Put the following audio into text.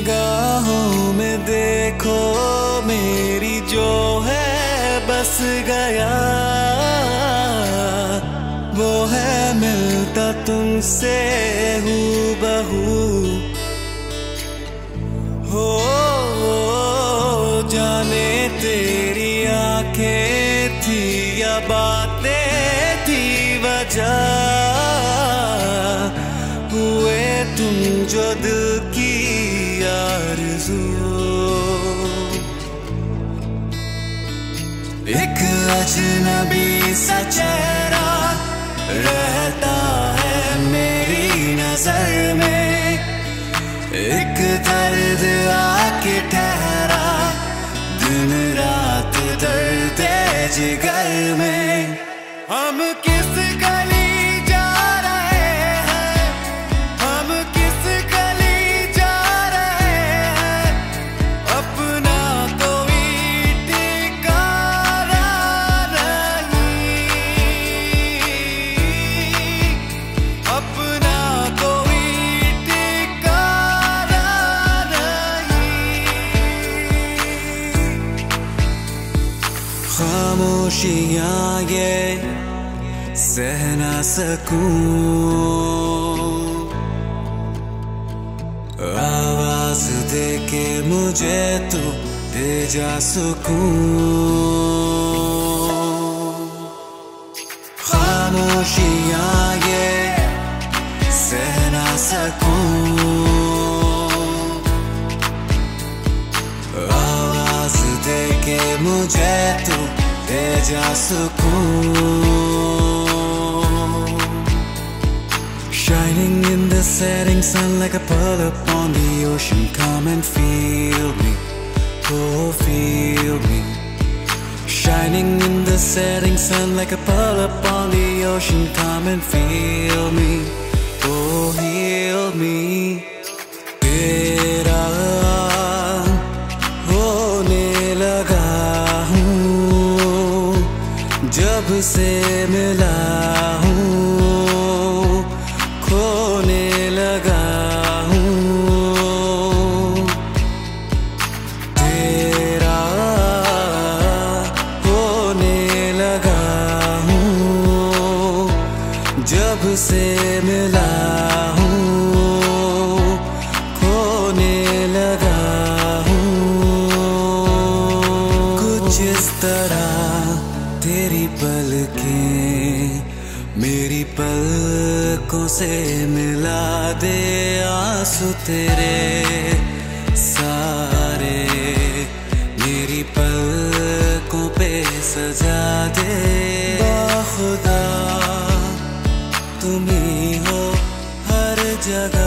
निगाहों में देखो मेरी जो है बस गया, वो है मिलता तुमसे हूबहू। हो जाने तेरी आंखें थी या बातें थी वजह, हुए तुम जो दिल की आरज़ू। एक अजनबी सा चेहरा रहता है मेरी नजर में, एक दर्द आके ठहरा दिन रात दर्द जिगर में। हम किस गली जा रहे हैं, हम किस गली जा रहे हैं, अपना कोई ठिकाना नहीं, अपना कोई ठिकाना नहीं। खामोशियाँ ये सह ना सकूं, आवाज दे के मुझे तो दे जा सुकून। खामोशियाँ ये सह ना सकूं, आवाज दे के मुझे तो दे जा सुकून। Shining in the setting sun like a pearl upon the ocean, come and feel me, oh feel me. Shining in the setting sun like a pearl upon the ocean, come and feel me, oh heal me. तेरा होने लगा हूँ जब से मिला हूँ, खोने लगा हूँ। तेरा होने लगा हूँ जब से मिला हूँ, खोने लगा हूँ। कुछ इस तरह तेरी पलकें मेरी पलकों से मिला दे, आंसू तेरे सारे मेरी पलकों पे सजा दे। खुदा तुम ही हो हर जगह।